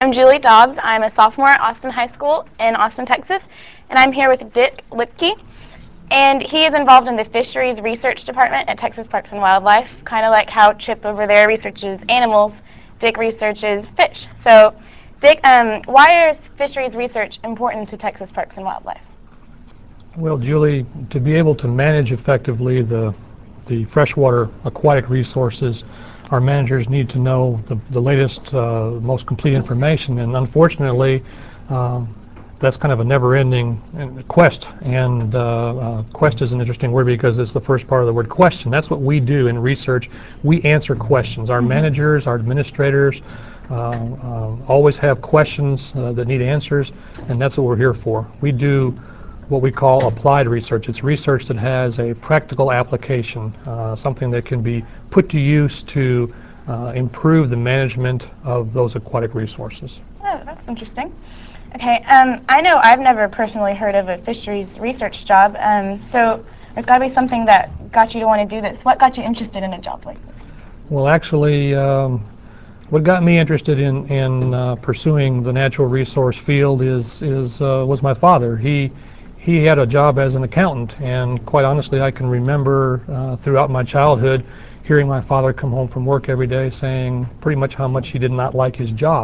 I'm Julie Dobbs. I'm a sophomore at Austin High School in Austin, Texas, and I'm here with Dick Lipke. And he is involved in the Fisheries Research Department at Texas Parks and Wildlife, kind of like how Chip over there researches animals, Dick researches fish. So, Dick, why is fisheries research important to Texas Parks and Wildlife? Well, Julie, to be able to manage effectively the freshwater aquatic resources, our managers need to know the latest, most complete information, and unfortunately, that's kind of a never-ending quest. And quest is an interesting word because it's the first part of the word question. That's what we do in research. We answer questions. Our managers, our administrators, always have questions that need answers, and that's what we're here for. We do what we call applied research. It's research that has a practical application, something that can be put to use to improve the management of those aquatic resources. Oh, that's interesting. Okay, I know I've never personally heard of a fisheries research job, so there's got to be something that got you to want to do this. What got you interested in a job like this? Well, actually, what got me interested in pursuing the natural resource field was my father. He had a job as an accountant, and quite honestly, I can remember throughout my childhood hearing my father come home from work every day saying pretty much how much he did not like his job.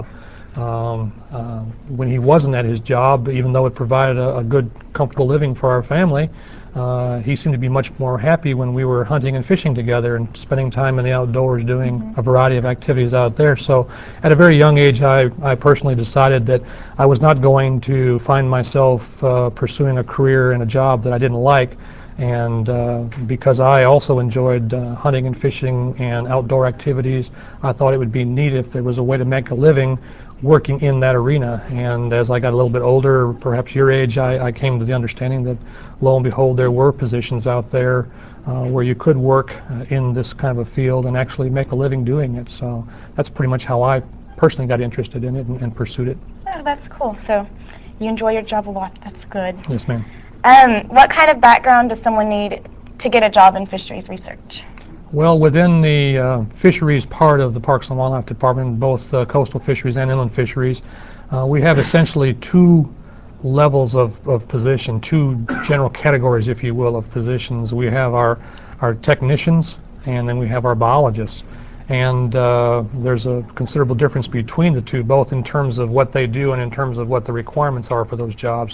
When he wasn't at his job, even though it provided a good, comfortable living for our family, he seemed to be much more happy when we were hunting and fishing together and spending time in the outdoors doing a variety of activities out there. So at a very young age, I personally decided that I was not going to find myself pursuing a career in a job that I didn't like. And because I also enjoyed hunting and fishing and outdoor activities, I thought it would be neat if there was a way to make a living working in that arena. And as I got a little bit older, perhaps your age, I came to the understanding that lo and behold, there were positions out there where you could work in this kind of a field and actually make a living doing it. So that's pretty much how I personally got interested in it and pursued it. Oh, that's cool. So you enjoy your job a lot. That's good. Yes, ma'am. What kind of background does someone need to get a job in fisheries research? Well, within the fisheries part of the Parks and Wildlife Department, both coastal fisheries and inland fisheries, we have essentially two levels of position, two general categories, if you will, of positions. We have our technicians, and then we have our biologists. And there's a considerable difference between the two, both in terms of what they do and in terms of what the requirements are for those jobs.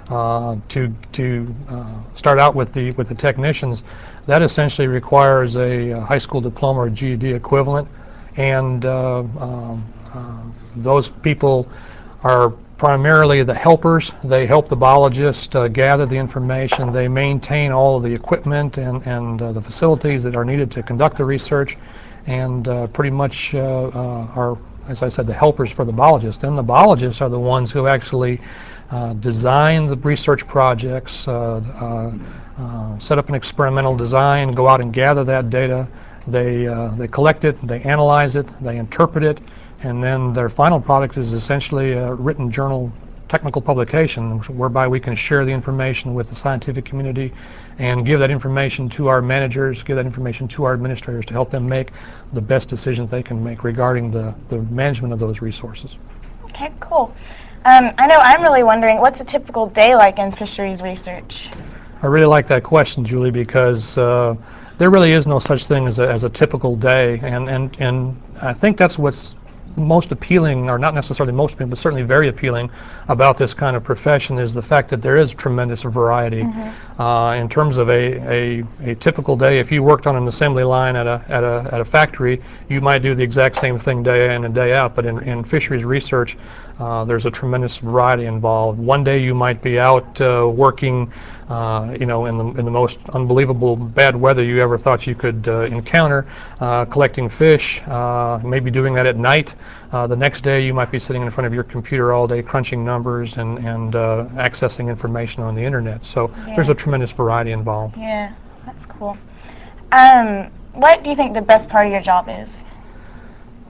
To start out with the technicians, that essentially requires a high school diploma or GED equivalent, and those people are primarily the helpers. They help the biologist gather the information. They maintain all of the equipment and the facilities that are needed to conduct the research, and pretty much are, as I said, the helpers for the biologists. Then the biologists are the ones who actually design the research projects, set up an experimental design, go out and gather that data. They collect it, they analyze it, they interpret it, and then their final product is essentially a written journal technical publication whereby we can share the information with the scientific community and give that information to our managers, give that information to our administrators to help them make the best decisions they can make regarding the management of those resources. Okay, cool. I know I'm really wondering, what's a typical day like in fisheries research? I really like that question, Julie, because there really is no such thing as a typical day, and I think that's what's most appealing, or not necessarily most appealing, but certainly very appealing about this kind of profession, is the fact that there is tremendous variety. In terms of a typical day, if you worked on an assembly line at a factory, you might do the exact same thing day in and day out. But in fisheries research, there's a tremendous variety involved. One day you might be out working, in the most unbelievable bad weather you ever thought you could encounter, collecting fish, maybe doing that at night. The next day you might be sitting in front of your computer all day crunching numbers and accessing information on the internet. So there's a tremendous variety involved. Yeah, that's cool. What do you think the best part of your job is?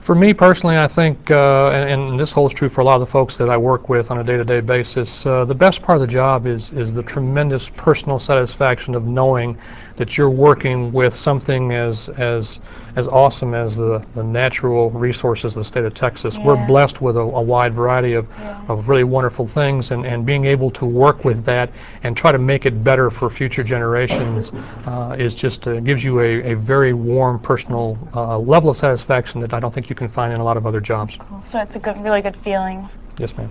For me personally, I think, and this holds true for a lot of the folks that I work with on a day-to-day basis, the best part of the job is the tremendous personal satisfaction of knowing that you're working with something as awesome as the natural resources of the state of Texas. Yeah. We're blessed with a wide variety of really wonderful things, and being able to work with that and try to make it better for future generations is just gives you a very warm personal level of satisfaction that I don't think you can find in a lot of other jobs. Cool. So it's a really good feeling. Yes, ma'am.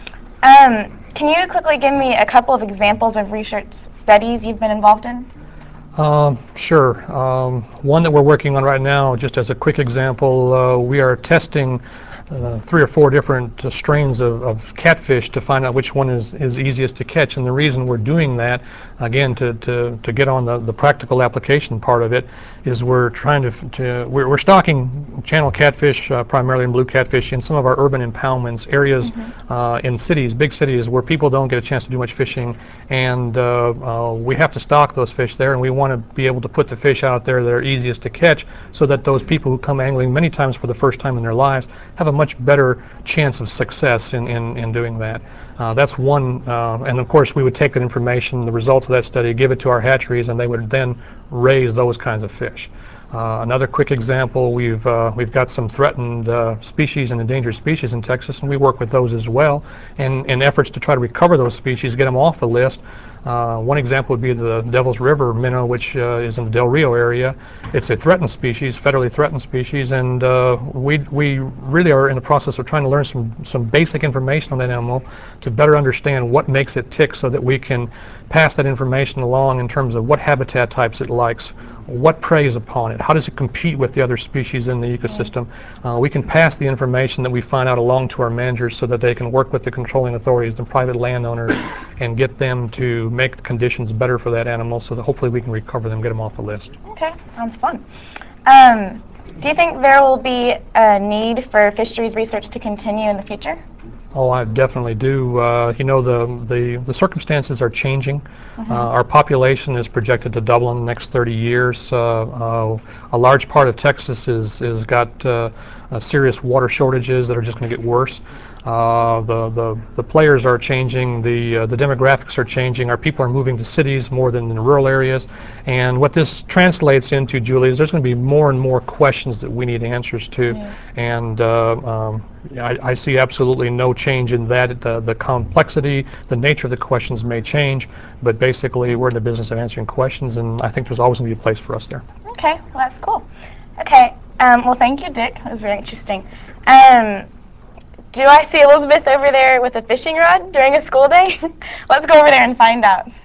Can you quickly give me a couple of examples of research studies you've been involved in? Sure. One that we're working on right now, just as a quick example, we are testing 3 or 4 different strains of catfish to find out which one is easiest to catch. And the reason we're doing that, again, to get on the practical application part of it, is we're trying we're stocking channel catfish, primarily in blue catfish, in some of our urban impoundments, areas in cities, big cities, where people don't get a chance to do much fishing, and we have to stock those fish there, and we want to be able to put the fish out there that are easiest to catch, so that those people who come angling many times for the first time in their lives have a much better chance of success in doing that. That's one, and of course we would take that information, the results of that study, give it to our hatcheries, and they would then raise those kinds of fish. Another quick example, we've got some threatened species and endangered species in Texas, and we work with those as well in efforts to try to recover those species, get them off the list. One example would be the Devil's River minnow, which is in the Del Rio area. It's a threatened species, federally threatened species, and we really are in the process of trying to learn some basic information on that animal to better understand what makes it tick, so that we can pass that information along in terms of what habitat types it likes, what preys upon it, how does it compete with the other species in the ecosystem. We can pass the information that we find out along to our managers, so that they can work with the controlling authorities, the private landowners, and get them to make conditions better for that animal, so that hopefully we can recover them, get them off the list. Okay, sounds fun. Do you think there will be a need for fisheries research to continue in the future? Oh, I definitely do. You know, the circumstances are changing. Our population is projected to double in the next 30 years. A large part of Texas is got serious water shortages that are just going to get worse. The players are changing, the demographics are changing. Our people are moving to cities more than in the rural areas, and what this translates into, Julie, is there's going to be more and more questions that we need answers to. And I see absolutely no change in that. The complexity, the nature of the questions may change, but basically we're in the business of answering questions, and I think there's always going to be a place for us there. Okay, well, that's cool. Okay, well, thank you, Dick. It was very interesting. Do I see Elizabeth over there with a fishing rod during a school day? Let's go over there and find out.